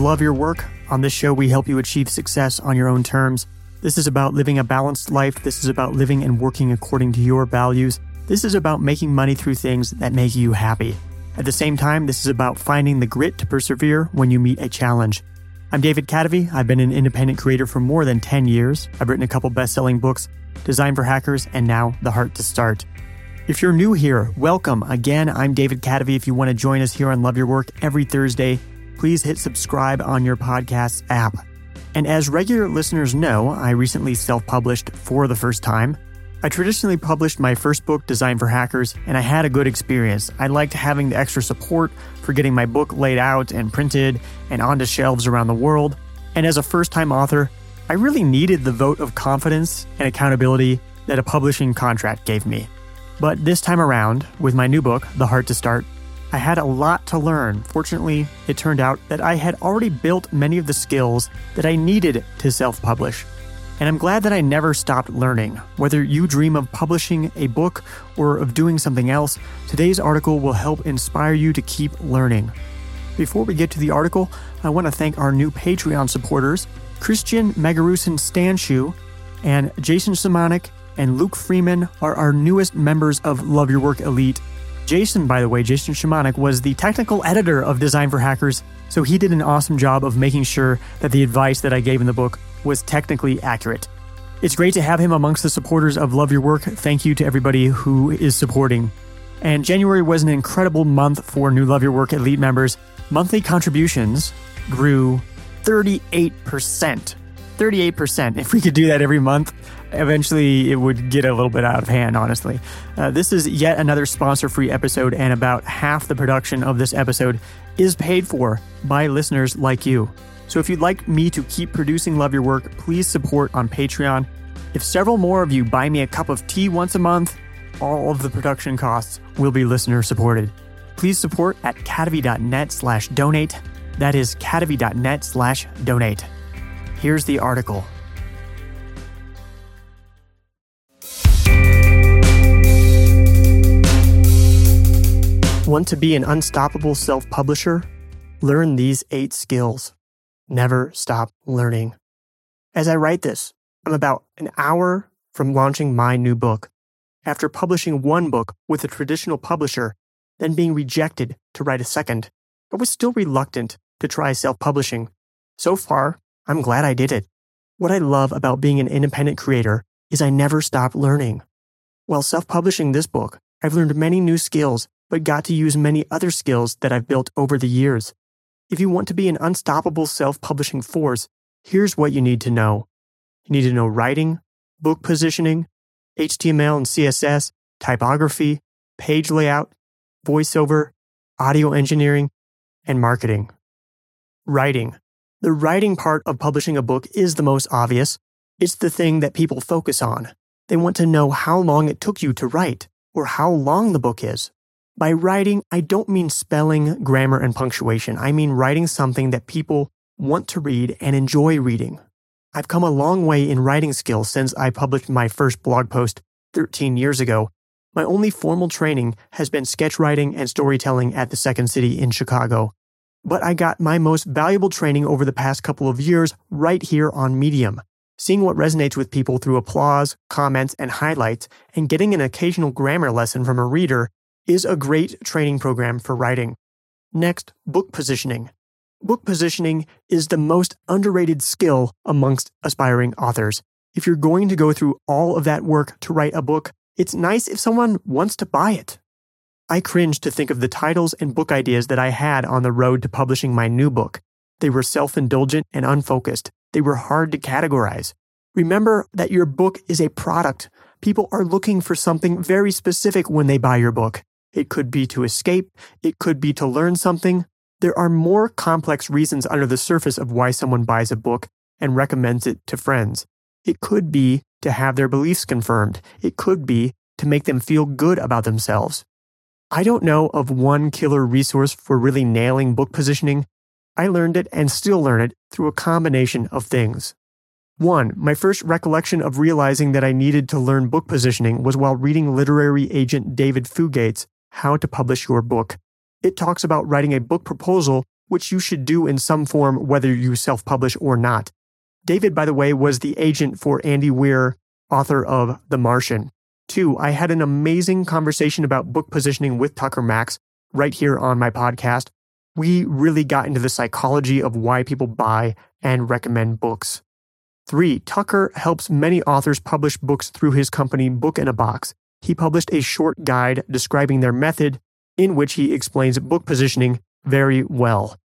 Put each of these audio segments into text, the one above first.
love your work? On this show, we help you achieve success on your own terms. This is about living a balanced life. This is about living and working according to your values. This is about making money through things that make you happy. At the same time, this is about finding the grit to persevere when you meet a challenge. I'm David Kadavy. I've been an independent creator for more than 10 years. I've written a couple best-selling books, Design for Hackers, and now The Heart to Start. If you're new here, welcome. Again, I'm David Kadavy. If you want to join us here on Love Your Work every Thursday, please hit subscribe on your podcast app. And as regular listeners know, I recently self-published for the first time. I traditionally published my first book, Design for Hackers, and I had a good experience. I liked having the extra support for getting my book laid out and printed and onto shelves around the world. And as a first-time author, I really needed the vote of confidence and accountability that a publishing contract gave me. But this time around, with my new book, The Heart to Start, I had a lot to learn. Fortunately, it turned out that I had already built many of the skills that I needed to self-publish. And I'm glad that I never stopped learning. Whether you dream of publishing a book or of doing something else, today's article will help inspire you to keep learning. Before we get to the article, I want to thank our new Patreon supporters, Christian Magarusin-Stanshu and Jason Simonik and Luke Freeman are our newest members of Love Your Work Elite. Jason, by the way, Jason Simonik, was the technical editor of Design for Hackers, so he did an awesome job of making sure that the advice that I gave in the book was technically accurate. It's great to have him amongst the supporters of Love Your Work. Thank you to everybody who is supporting. And January was an incredible month for new Love Your Work Elite members. Monthly contributions grew 38%. 38%. If we could do that every month, eventually it would get a little bit out of hand, honestly. This is yet another sponsor-free episode, and about half the production of this episode is paid for by listeners like you. So if you'd like me to keep producing Love Your Work, please support on Patreon. If several more of you buy me a cup of tea once a month, all of the production costs will be listener-supported. Please support at kadavy.net/donate. That is kadavy.net/donate. Here's the article. Want to be an unstoppable self-publisher? Learn these 8 skills. Never stop learning. As I write this, I'm about an hour from launching my new book. After publishing one book with a traditional publisher, then being rejected to write a second, I was still reluctant to try self-publishing. So far, I'm glad I did it. What I love about being an independent creator is I never stop learning. While self-publishing this book, I've learned many new skills, but got to use many other skills that I've built over the years. If you want to be an unstoppable self-publishing force, here's what you need to know. You need to know writing, book positioning, HTML and CSS, typography, page layout, voiceover, audio engineering, and marketing. Writing. The writing part of publishing a book is the most obvious. It's the thing that people focus on. They want to know how long it took you to write, or how long the book is. By writing, I don't mean spelling, grammar, and punctuation. I mean writing something that people want to read and enjoy reading. I've come a long way in writing skills since I published my first blog post 13 years ago. My only formal training has been sketch writing and storytelling at the Second City in Chicago. But I got my most valuable training over the past couple of years right here on Medium. Seeing what resonates with people through applause, comments, and highlights, and getting an occasional grammar lesson from a reader is a great training program for writing. Next, book positioning. Book positioning is the most underrated skill amongst aspiring authors. If you're going to go through all of that work to write a book, it's nice if someone wants to buy it. I cringe to think of the titles and book ideas that I had on the road to publishing my new book. They were self-indulgent and unfocused. They were hard to categorize. Remember that your book is a product. People are looking for something very specific when they buy your book. It could be to escape. It could be to learn something. There are more complex reasons under the surface of why someone buys a book and recommends it to friends. It could be to have their beliefs confirmed. It could be to make them feel good about themselves. I don't know of one killer resource for really nailing book positioning. I learned it and still learn it through a combination of things. 1. My first recollection of realizing that I needed to learn book positioning was while reading literary agent David Fugate's How to Publish Your Book. It talks about writing a book proposal which you should do in some form whether you self-publish or not. David, by the way, was the agent for Andy Weir, author of The Martian. 2, I had an amazing conversation about book positioning with Tucker Max right here on my podcast. We really got into the psychology of why people buy and recommend books. 3, Tucker helps many authors publish books through his company Book in a Box. He published a short guide describing their method in which he explains book positioning very well.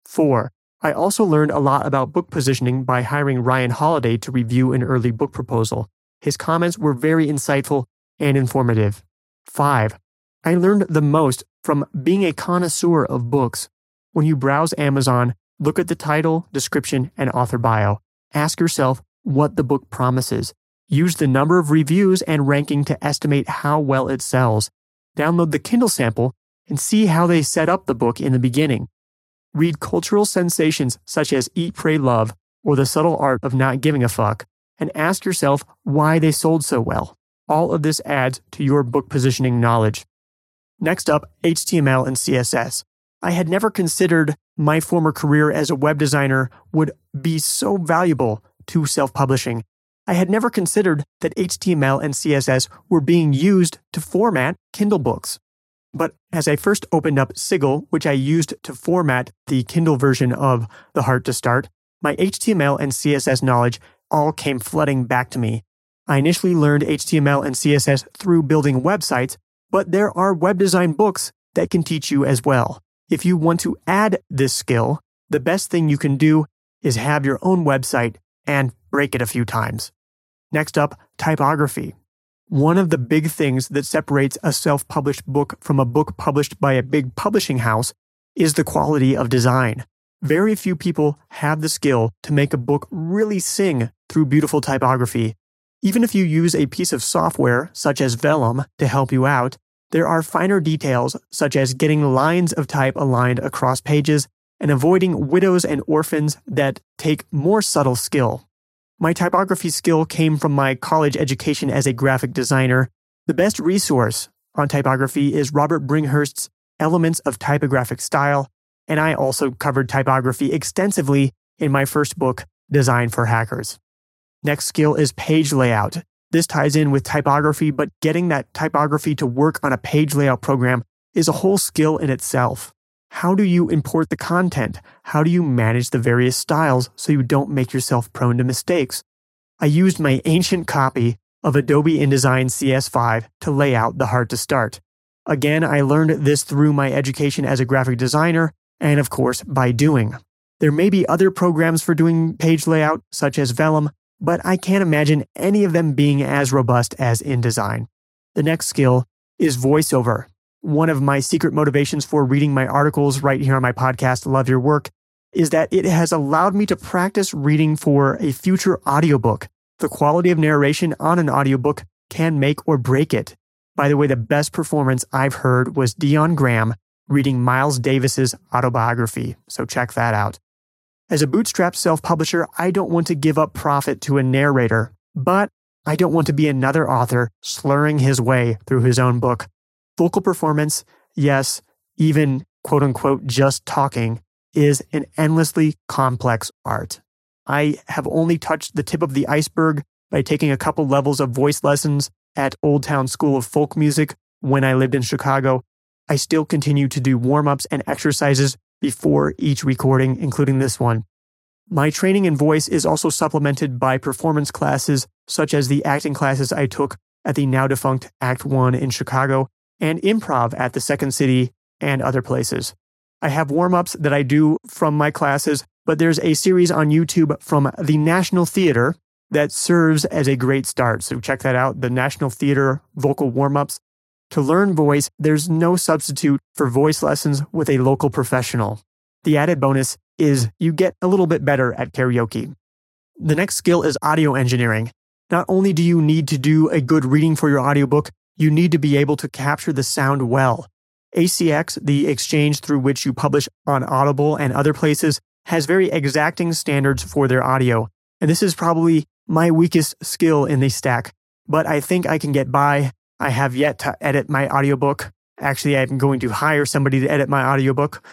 4, I also learned a lot about book positioning by hiring Ryan Holiday to review an early book proposal. His comments were very insightful and informative. 5, I learned the most from being a connoisseur of books. When you browse Amazon, look at the title, description, and author bio. Ask yourself what the book promises. Use the number of reviews and ranking to estimate how well it sells. Download the Kindle sample and see how they set up the book in the beginning. Read cultural sensations such as Eat, Pray, Love or The Subtle Art of Not Giving a Fuck and ask yourself why they sold so well. All of this adds to your book positioning knowledge. Next up, HTML and CSS. I had never considered my former career as a web designer would be so valuable to self-publishing. I had never considered that HTML and CSS were being used to format Kindle books. But as I first opened up Sigil, which I used to format the Kindle version of The Heart to Start, my HTML and CSS knowledge all came flooding back to me. I initially learned HTML and CSS through building websites, but there are web design books that can teach you as well. If you want to add this skill, the best thing you can do is have your own website and break it a few times. Next up, typography. One of the big things that separates a self-published book from a book published by a big publishing house is the quality of design. Very few people have the skill to make a book really sing through beautiful typography. Even if you use a piece of software such as Vellum to help you out, there are finer details such as getting lines of type aligned across pages and avoiding widows and orphans that take more subtle skill. My typography skill came from my college education as a graphic designer. The best resource on typography is Robert Bringhurst's Elements of Typographic Style, and I also covered typography extensively in my first book, Design for Hackers. Next skill is page layout. This ties in with typography, but getting that typography to work on a page layout program is a whole skill in itself. How do you import the content? How do you manage the various styles so you don't make yourself prone to mistakes? I used my ancient copy of Adobe InDesign CS5 to lay out The Heart to Start. Again, I learned this through my education as a graphic designer and, of course, by doing. There may be other programs for doing page layout, such as Vellum, but I can't imagine any of them being as robust as InDesign. The next skill is voiceover. One of my secret motivations for reading my articles right here on my podcast, Love Your Work, is that it has allowed me to practice reading for a future audiobook. The quality of narration on an audiobook can make or break it. By the way, the best performance I've heard was Dion Graham reading Miles Davis's autobiography, so check that out. As a bootstrapped self-publisher, I don't want to give up profit to a narrator, but I don't want to be another author slurring his way through his own book. Vocal performance, yes, even quote-unquote just talking, is an endlessly complex art. I have only touched the tip of the iceberg by taking a couple levels of voice lessons at Old Town School of Folk Music when I lived in Chicago. I still continue to do warm-ups and exercises before each recording, including this one. My training in voice is also supplemented by performance classes, such as the acting classes I took at the now-defunct Act One in Chicago, and improv at the Second City and other places. I have warm-ups that I do from my classes, but there's a series on YouTube from the National Theater that serves as a great start. So check that out, the National Theater vocal warm-ups. To learn voice, there's no substitute for voice lessons with a local professional. The added bonus is you get a little bit better at karaoke. The next skill is audio engineering. Not only do you need to do a good reading for your audiobook, you need to be able to capture the sound well. ACX, the exchange through which you publish on Audible and other places, has very exacting standards for their audio. And this is probably my weakest skill in the stack, but I think I can get by. I have yet to edit my audiobook. Actually, I'm going to hire somebody to edit my audiobook.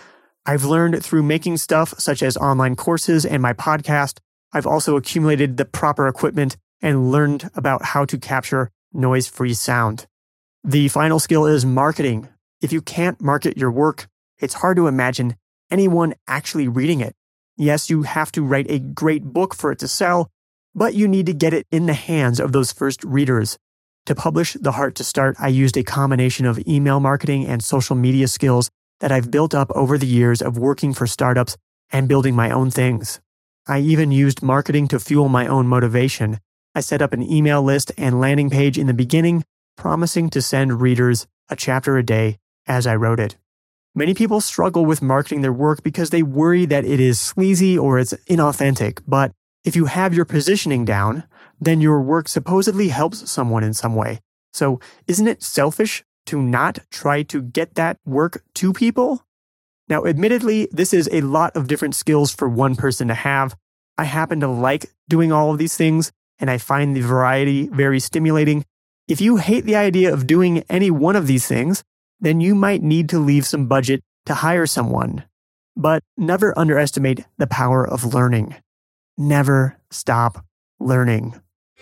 I've learned through making stuff such as online courses and my podcast. I've also accumulated the proper equipment and learned about how to capture noise-free sound. The final skill is marketing. If you can't market your work, it's hard to imagine anyone actually reading it. Yes, you have to write a great book for it to sell, but you need to get it in the hands of those first readers. To publish The Heart to Start, I used a combination of email marketing and social media skills that I've built up over the years of working for startups and building my own things. I even used marketing to fuel my own motivation. I set up an email list and landing page in the beginning, promising to send readers a chapter a day as I wrote it. Many people struggle with marketing their work because they worry that it is sleazy or it's inauthentic, but if you have your positioning down, then your work supposedly helps someone in some way. So isn't it selfish to not try to get that work to people? Now, admittedly, this is a lot of different skills for one person to have. I happen to like doing all of these things, and I find the variety very stimulating. If you hate the idea of doing any one of these things, then you might need to leave some budget to hire someone. But never underestimate the power of learning. Never stop learning.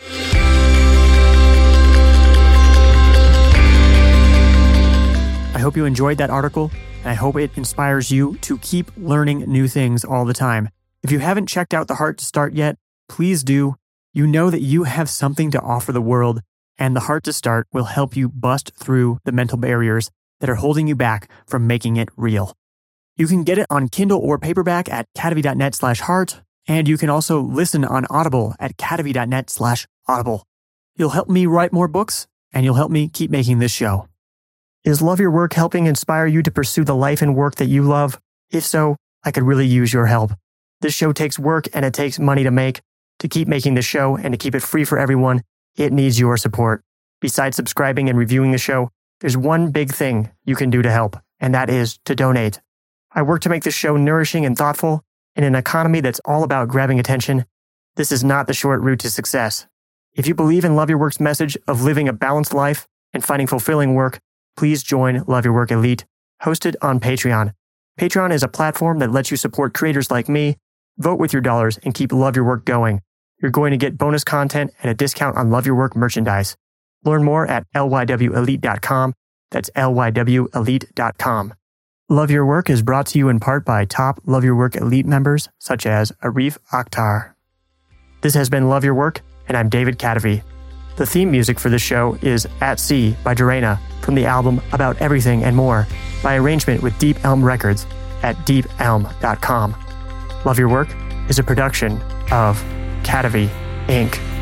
I hope you enjoyed that article, and I hope it inspires you to keep learning new things all the time. If you haven't checked out The Heart to Start yet, please do. You know that you have something to offer the world, and The Heart to Start will help you bust through the mental barriers that are holding you back from making it real. You can get it on Kindle or paperback at kadavy.net/heart, and you can also listen on Audible at kadavy.net/audible. You'll help me write more books, and you'll help me keep making this show. Is Love Your Work helping inspire you to pursue the life and work that you love? If so, I could really use your help. This show takes work and it takes money to make. To keep making the show and to keep it free for everyone, it needs your support. Besides subscribing and reviewing the show, there's one big thing you can do to help, and that is to donate. I work to make this show nourishing and thoughtful in an economy that's all about grabbing attention. This is not the short route to success. If you believe in Love Your Work's message of living a balanced life and finding fulfilling work, please join Love Your Work Elite, hosted on Patreon. Patreon is a platform that lets you support creators like me, vote with your dollars, and keep Love Your Work going. You're going to get bonus content and a discount on Love Your Work merchandise. Learn more at lywelite.com. That's lywelite.com. Love Your Work is brought to you in part by top Love Your Work Elite members such as Arif Akhtar. This has been Love Your Work, and I'm David Kadavy. The theme music for this show is At Sea by Durena from the album About Everything and More by arrangement with Deep Elm Records at deepelm.com. Love Your Work is a production of Kadavy, Inc.